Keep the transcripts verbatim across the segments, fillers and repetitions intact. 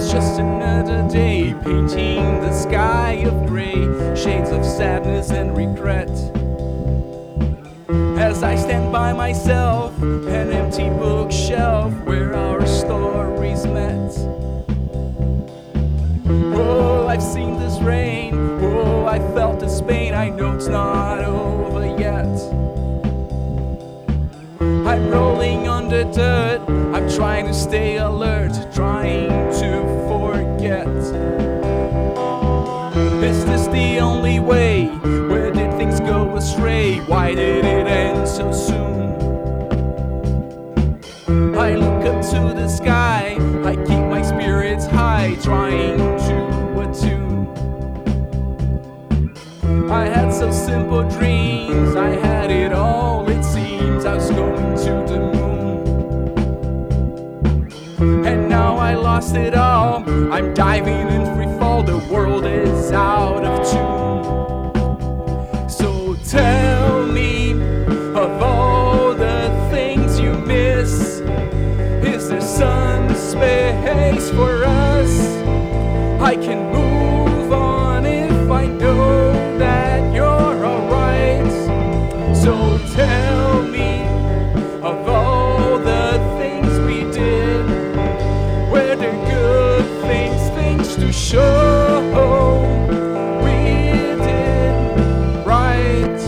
It's just another day, painting the sky of gray, shades of sadness and regret. As I stand by myself, an empty bookshelf where our stories met. Oh, I've seen this rain, oh, I felt this pain, I know it's not over yet. I'm rolling on the dirt, I'm trying to stay alert, trying to forget. Is this the only way? Where did things go astray? Why did it end so soon? I look up to the sky, I keep my spirits high, trying to attune. I had so simple dreams, I had it all, it seems. I was going to the moon, and now I lost it all. I'm diving in free fall, the world is out of tune. So tell me, of all the things you miss, is there some space for us? I can move on if I know that you're alright. So tell me, of all the things we did, were there good things, things to show we did right?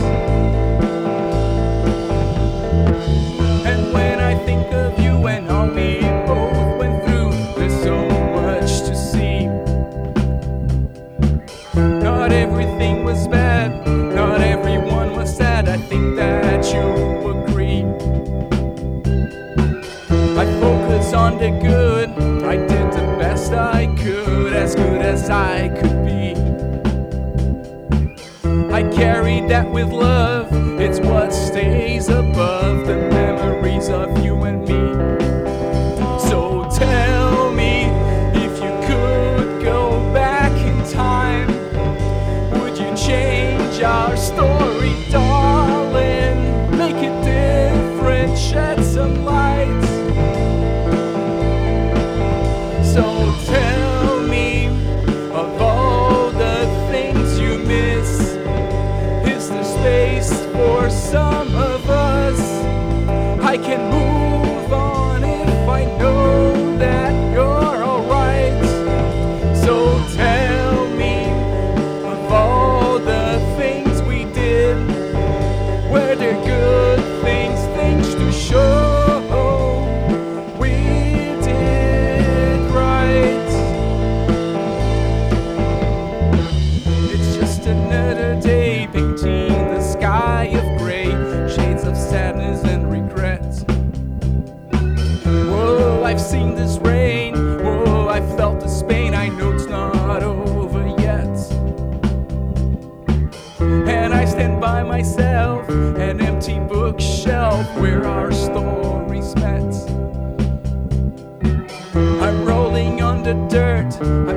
And when I think of you and all we both went through, there's so much to see. Not everything was bad, not everyone was sad, I think that you agree. I focus on the good, I did the best I could, as good as I could be. I carried that with love, it's what stays above the memories of you and me. So tell me, if you could go back in time, would you change our story, darling? Make it different, shed some light. So tell me, of all the things you miss, is there space for some of us? I can move on if I know that you're alright. So tell me, of all the things we did, were there good things, things to show we did right? It's just another day, painting the sky of gray, shades of sadness and regret. Whoa, I've seen this rain, whoa, I felt this pain, I know it's not over yet. And I stand by myself, an empty bookshelf where our stories met. I'm rolling on the dirt,